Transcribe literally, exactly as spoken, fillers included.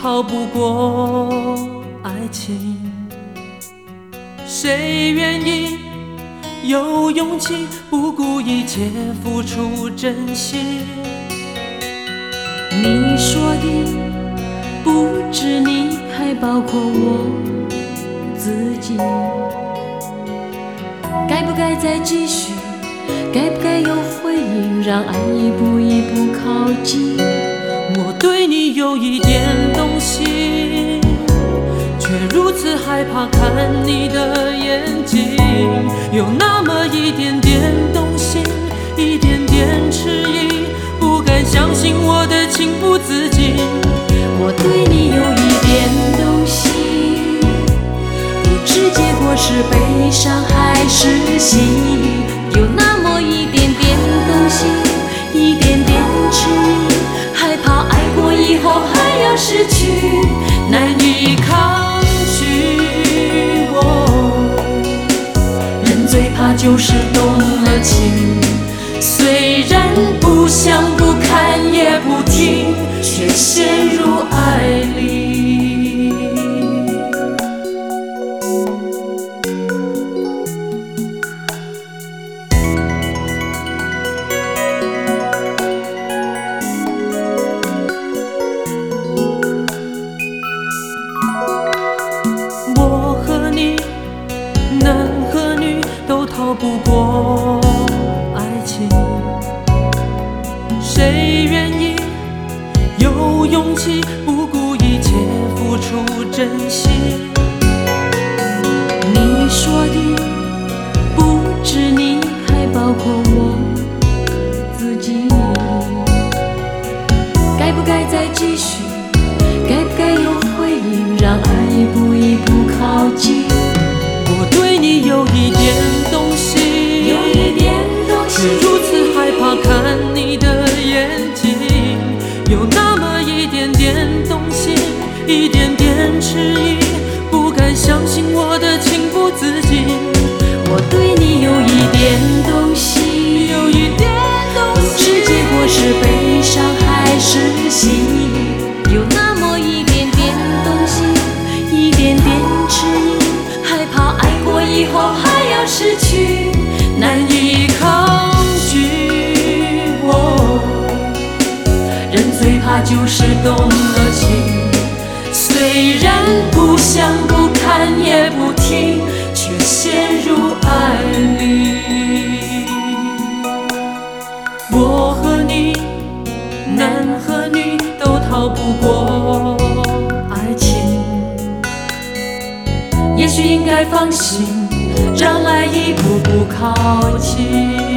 逃不过爱情。谁愿意有勇气不顾一切付出真心？ 你说的不止你，还包括我自己。该不该再继续？该不该有回应？让爱一步一步靠近。 我对你有一点动心，却如此害怕看你的眼睛，有那么一点点动心，一点点迟疑，不敢相信我的情不自禁。 我对你有一点动心，不知结果是悲伤还是喜，有那么一点点动心，一点点迟疑，害怕爱过以后还要失去， 难以抗拒。 人最怕就是动了情，虽然不想不看也不听，却陷入爱里。 我和你，男和女都逃不过爱情。谁愿意有勇气不顾一切付出真心？ 你说的不止你，还包括我自己。该不该再继续？该不该有回应？让爱一步一步靠近。 我对你有一点动心， 有一点动心， 却如此害怕看你的眼睛，有那么一点点动心，一点点迟疑，不敢相信我的情不自禁。 我对你有一点动心， 有一点动心， 不知结果是悲伤还是喜，有那么一点点动心，一点点迟疑，害怕爱过以后还要失去， 难以抗拒。 人最怕就是动了情，虽然不想不看也不听，却陷入爱里。 我和你，男和女都逃不过爱情。 也许应该放心，让爱一步步靠近。